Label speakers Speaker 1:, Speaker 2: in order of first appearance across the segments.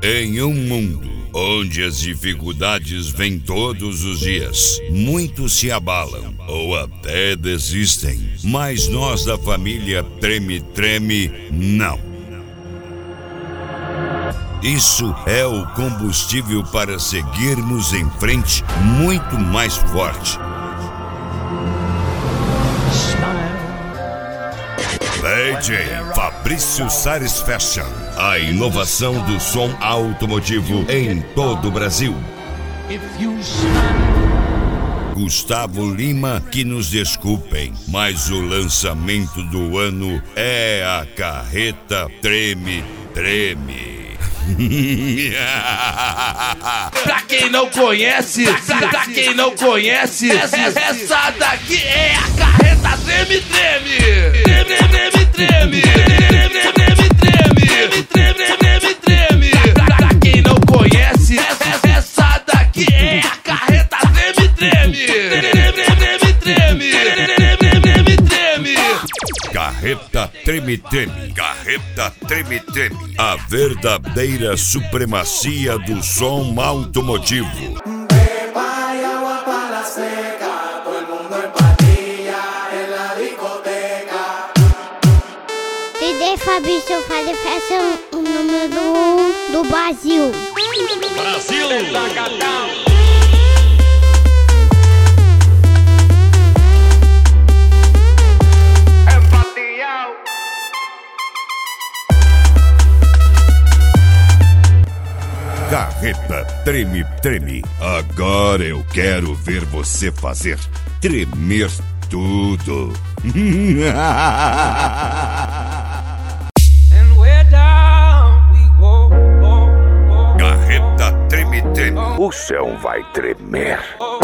Speaker 1: Em um mundo onde as dificuldades vêm todos os dias, muitos se abalam ou até desistem, mas nós da família Treme Treme não. Isso é o combustível para seguirmos em frente muito mais forte. DJ Fabrício Sares Fashion, a inovação do som automotivo em todo o Brasil. Gustavo Lima, que nos desculpem, mas o lançamento do ano é a Carreta Treme Treme.
Speaker 2: Pra quem não conhece, essa daqui é a Carreta Treme Treme. Treme, treme, treme. Treme, treme, treme. Pra quem não conhece, essa daqui é a Carreta Treme Treme. Treme, treme.
Speaker 1: Carreta Treme Treme. Carreta Treme Treme. A verdadeira supremacia do som automotivo.
Speaker 3: DJ Fabrício Sares Fashion, o número 1 do Brasil.
Speaker 2: Brasil!
Speaker 1: Carreta Treme Treme. Agora eu quero ver você fazer tremer tudo. Carreta Treme Treme. O chão vai tremer.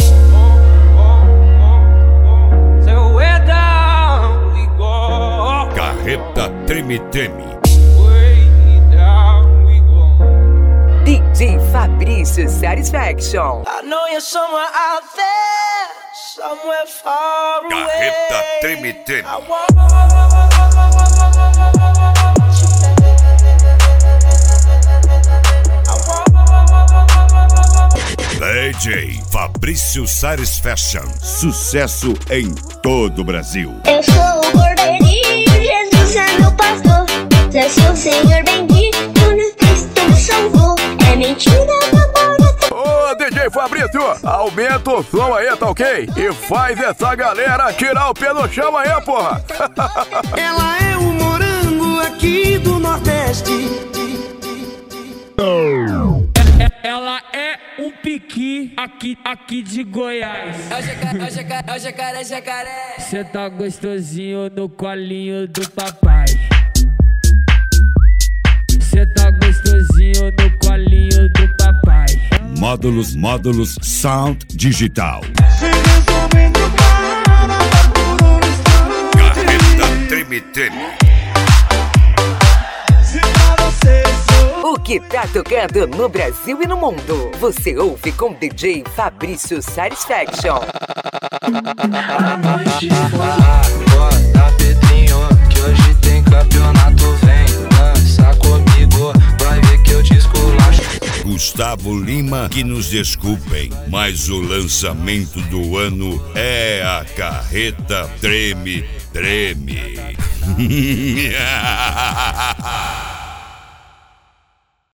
Speaker 1: Carreta Treme Treme.
Speaker 4: DJ Fabrício Sares Fashion.
Speaker 5: I know you're somewhere out there, somewhere far away.
Speaker 1: Carreta Treme Treme. DJ Fabrício Sares Fashion. Sucesso em todo o Brasil.
Speaker 3: Eu sou o Cordeirinho, Jesus é meu pastor. Eu sou o Senhor bendito, no Cristo me salvou. É mentira,
Speaker 6: Ô, DJ Fabrício, aumenta o som aí, tá ok? E faz essa galera tirar o pé no chão aí, porra.
Speaker 5: Ela é um morango aqui do Nordeste.
Speaker 7: Ela é um piqui aqui de Goiás.
Speaker 5: É o jacaré.
Speaker 7: Cê tá gostosinho no colinho do papai. Cê tá gostosinho no colinho do papai.
Speaker 1: Módulos Sound Digital. Carreta Treme Treme.
Speaker 4: O que tá tocando no Brasil e no mundo? Você ouve com DJ Fabrício Sares Fashion.
Speaker 8: Bota Pedrinho, que hoje tem campeonato. Vem dança comigo, vai ver que eu te esculacho.
Speaker 1: Gustavo Lima, que nos desculpem, mas o lançamento do ano é a Carreta Treme Treme.